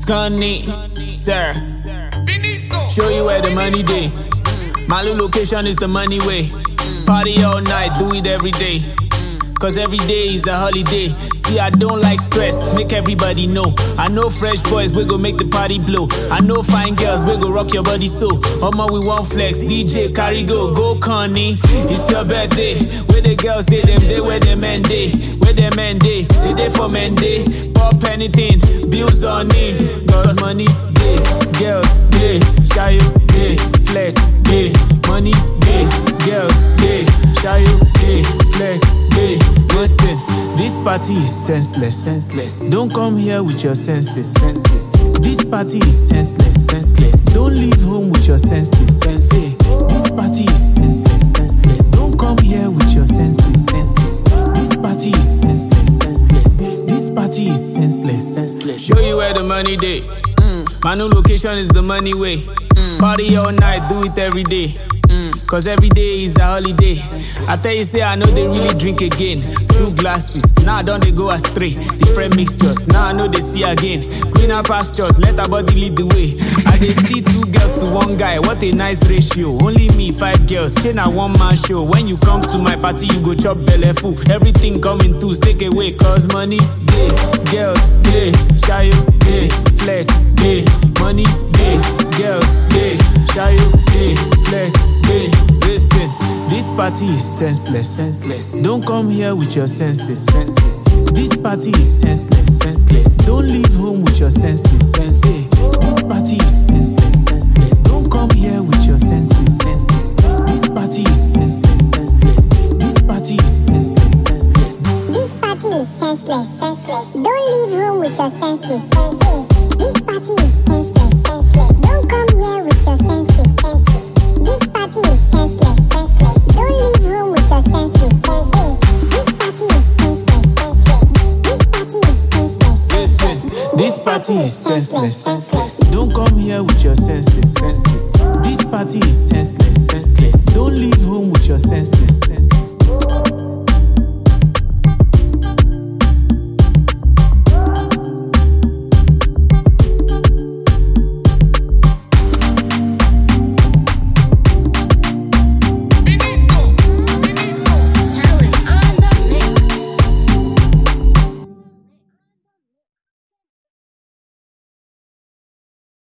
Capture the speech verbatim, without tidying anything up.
Scunny, sir. Show you where the money day. My little location is the money way. Party all night, do it every day. Cause every day is a holiday. See, I don't like stress, make everybody know. I know fresh boys, we go make the party blow. I know fine girls, we go rock your body so. Omo, we want flex, D J, carry go, go Connie. It's your birthday, where the girls day, them day, where the men day. Where the men day, they day for men day. Pop anything, bills on me. Cause money day, girls day, shy day, flex day. Money day, girls day, shy day, flex day. Listen, this party is senseless, senseless. Don't come here with your senses, senses. This party is senseless, senseless. Don't leave home with your senses, senses. This party is senseless, senseless. Don't come here with your senses, senses. This party is senseless, senseless. This party is senseless, senseless. Show you where the money day. Mm. My new location is the money way. Mm. Party all night, do it every day. Cause every day is the holiday. I tell you, say I know they really drink again. Two glasses, now don't they go astray. Different mixtures, now I know they see again. Greener pastures, let our body lead the way. I they see two girls to one guy, what a nice ratio. Only me, five girls, chain a one man show. When you come to my party, you go chop belly full. Everything coming to take away, cause money, day, girls, day, shy, day, flex, day, money, day, girls, day, shy, day, flex, day. Listen, this party is senseless, senseless. Don't come here with your senses, senses. This party is senseless, senseless. Don't leave home with your senses, senses. This party is senseless, senseless. Don't come here with your senses, senses. This party is senseless, senseless. This party is senseless, senseless. This party is senseless, senseless. Don't leave home with your senses, senses. This party is senseless, senseless. Don't come here with your senses, senses. This party is senseless, senseless. Don't leave home with your senses, senses. This party is senseless, senseless. This party is senseless. Listen, this party is senseless, senseless. Don't come here with your senses, senses. This party is senseless, senseless. Don't leave home with your senses.